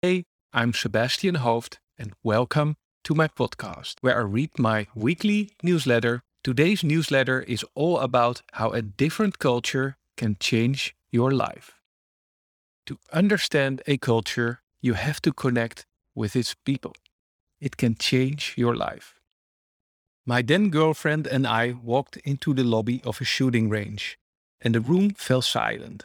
Hey, I'm Sebastian Hoofd, and welcome to my podcast, where I read my weekly newsletter. Today's newsletter is all about how a different culture can change your life. To understand a culture, you have to connect with its people. It can change your life. My then girlfriend and I walked into the lobby of a shooting range, and the room fell silent.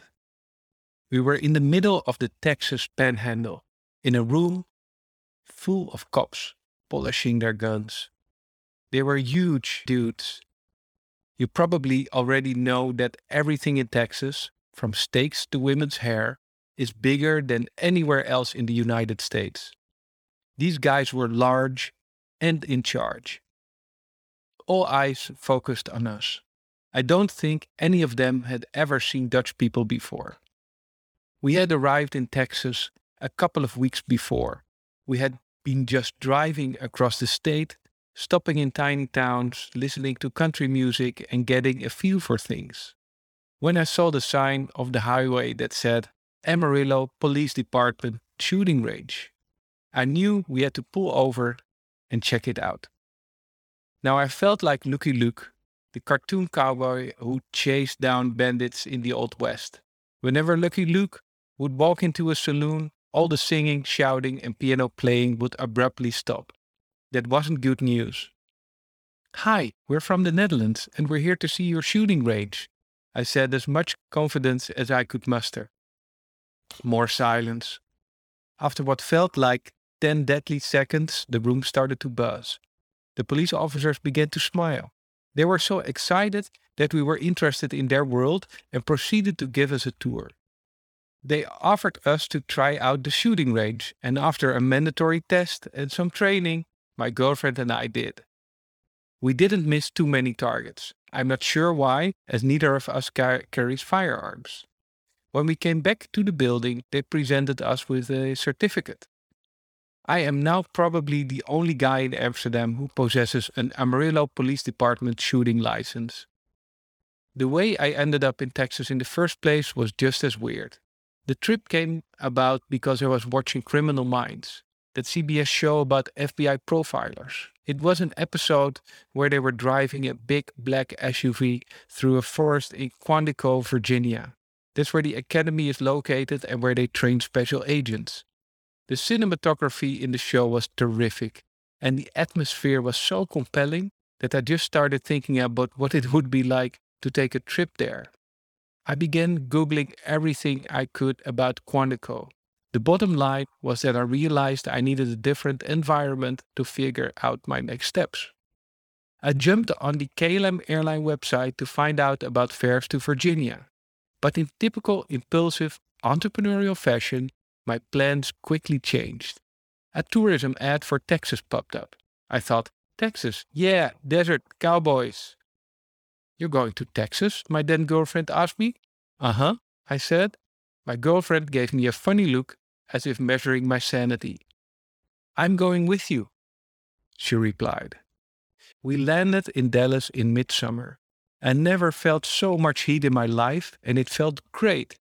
We were in the middle of the Texas panhandle, in a room full of cops polishing their guns. They were huge dudes. You probably already know that everything in Texas, from steaks to women's hair, is bigger than anywhere else in the United States. These guys were large and in charge. All eyes focused on us. I don't think any of them had ever seen Dutch people before. We had arrived in Texas a couple of weeks before. We had been just driving across the state, stopping in tiny towns, listening to country music, and getting a feel for things. When I saw the sign of the highway that said Amarillo Police Department Shooting Range, I knew we had to pull over and check it out. Now I felt like Lucky Luke, the cartoon cowboy who chased down bandits in the Old West. Whenever Lucky Luke would walk into a saloon, all the singing, shouting, and piano playing would abruptly stop. That wasn't good news. Hi, we're from the Netherlands and we're here to see your shooting range, I said as much confidence as I could muster. More silence. After what felt like 10 deadly seconds, the room started to buzz. The police officers began to smile. They were so excited that we were interested in their world and proceeded to give us a tour. They offered us to try out the shooting range, and after a mandatory test and some training, my girlfriend and I did. We didn't miss too many targets. I'm not sure why, as neither of us carries firearms. When we came back to the building, they presented us with a certificate. I am now probably the only guy in Amsterdam who possesses an Amarillo Police Department shooting license. The way I ended up in Texas in the first place was just as weird. The trip came about because I was watching Criminal Minds, that CBS show about FBI profilers. It was an episode where they were driving a big black SUV through a forest in Quantico, Virginia. That's where the academy is located and where they train special agents. The cinematography in the show was terrific, and the atmosphere was so compelling that I just started thinking about what it would be like to take a trip there. I began Googling everything I could about Quantico. The bottom line was that I realized I needed a different environment to figure out my next steps. I jumped on the KLM airline website to find out about fares to Virginia. But in typical impulsive entrepreneurial fashion, my plans quickly changed. A tourism ad for Texas popped up. I thought, Texas, yeah, desert, cowboys. You're going to Texas? My then girlfriend asked me. Uh-huh, I said. My girlfriend gave me a funny look, as if measuring my sanity. I'm going with you, she replied. We landed in Dallas in midsummer. I never felt so much heat in my life, and it felt great.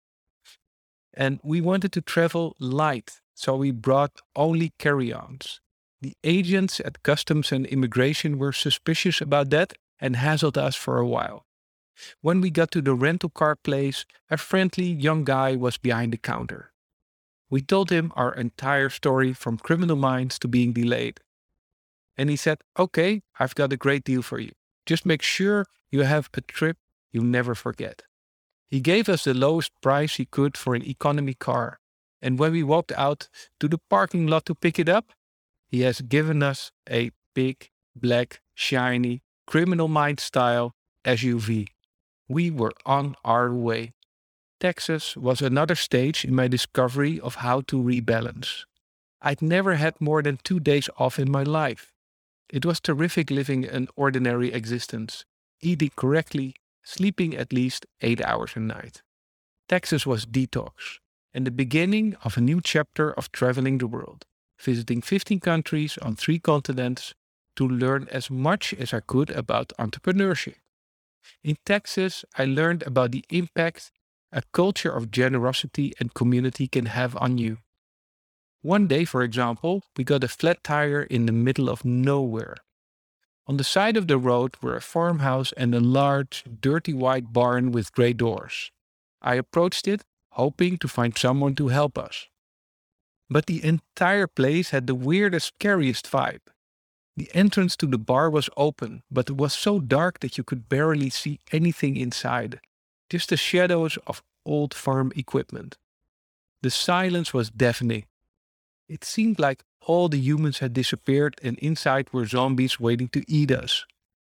And we wanted to travel light, so we brought only carry-ons. The agents at Customs and Immigration were suspicious about that and hassled us for a while. When we got to the rental car place, a friendly young guy was behind the counter. We told him our entire story from Criminal Minds to being delayed. And he said, okay, I've got a great deal for you. Just make sure you have a trip you'll never forget. He gave us the lowest price he could for an economy car. And when we walked out to the parking lot to pick it up, he has given us a big, black, shiny, Criminal Minds style SUV. We were on our way. Texas was another stage in my discovery of how to rebalance. I'd never had more than 2 days off in my life. It was terrific living an ordinary existence, eating correctly, sleeping at least 8 hours a night. Texas was detox and the beginning of a new chapter of traveling the world, visiting 15 countries on 3 continents to learn as much as I could about entrepreneurship. In Texas, I learned about the impact a culture of generosity and community can have on you. One day, for example, we got a flat tire in the middle of nowhere. On the side of the road were a farmhouse and a large, dirty white barn with grey doors. I approached it, hoping to find someone to help us. But the entire place had the weirdest, scariest vibe. The entrance to the bar was open, but it was so dark that you could barely see anything inside, just the shadows of old farm equipment. The silence was deafening. It seemed like all the humans had disappeared and inside were zombies waiting to eat us.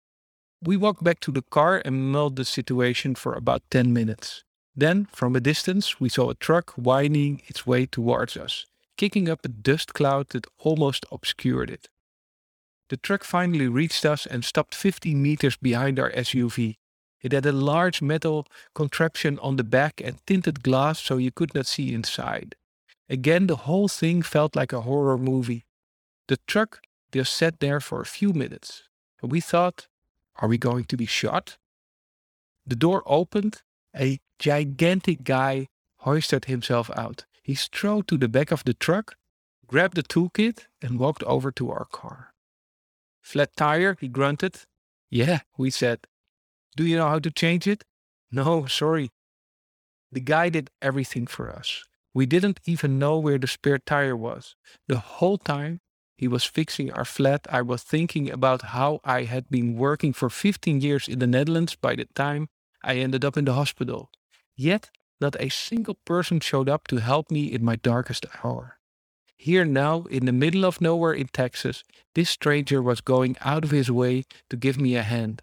We walked back to the car and mulled the situation for about 10 minutes. Then, from a distance, we saw a truck winding its way towards us, kicking up a dust cloud that almost obscured it. The truck finally reached us and stopped 50 meters behind our SUV. It had a large metal contraption on the back and tinted glass so you could not see inside. Again, the whole thing felt like a horror movie. The truck just sat there for a few minutes. And we thought, are we going to be shot? The door opened. A gigantic guy hoisted himself out. He strode to the back of the truck, grabbed the toolkit, and walked over to our car. Flat tire, he grunted. Yeah, we said. Do you know how to change it? No, sorry. The guy did everything for us. We didn't even know where the spare tire was. The whole time he was fixing our flat, I was thinking about how I had been working for 15 years in the Netherlands by the time I ended up in the hospital. Yet, not a single person showed up to help me in my darkest hour. Here now, in the middle of nowhere in Texas, this stranger was going out of his way to give me a hand.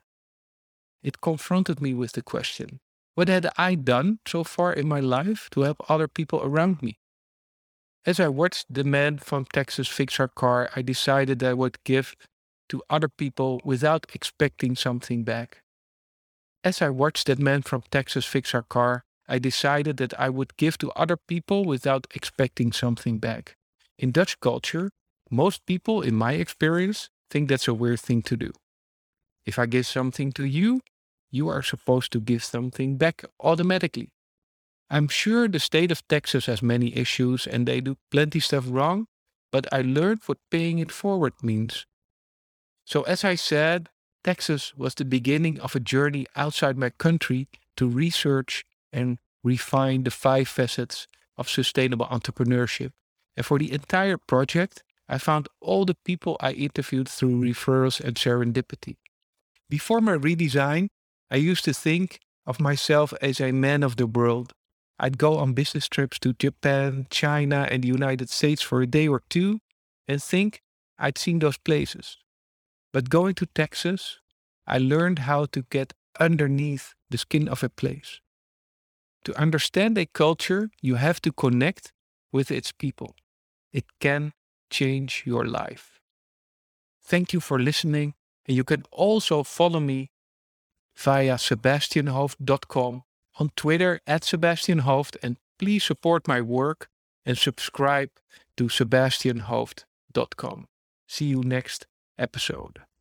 It confronted me with the question, what had I done so far in my life to help other people around me? As I watched the man from Texas fix our car, I decided I would give to other people without expecting something back. As I watched that man from Texas fix our car, I decided that I would give to other people without expecting something back. In Dutch culture, most people, in my experience, think that's a weird thing to do. If I give something to you, you are supposed to give something back automatically. I'm sure the state of Texas has many issues and they do plenty stuff wrong, but I learned what paying it forward means. So as I said, Texas was the beginning of a journey outside my country to research and refine the 5 facets of sustainable entrepreneurship. And for the entire project, I found all the people I interviewed through referrals and serendipity. Before my redesign, I used to think of myself as a man of the world. I'd go on business trips to Japan, China, and the United States for a day or two and think I'd seen those places. But going to Texas, I learned how to get underneath the skin of a place. To understand a culture, you have to connect with its people. It can change your life. Thank you for listening, and you can also follow me via sebastianhoofd.com, on Twitter @SebastianHoofd, and please support my work and subscribe to sebastianhoofd.com. See you next episode.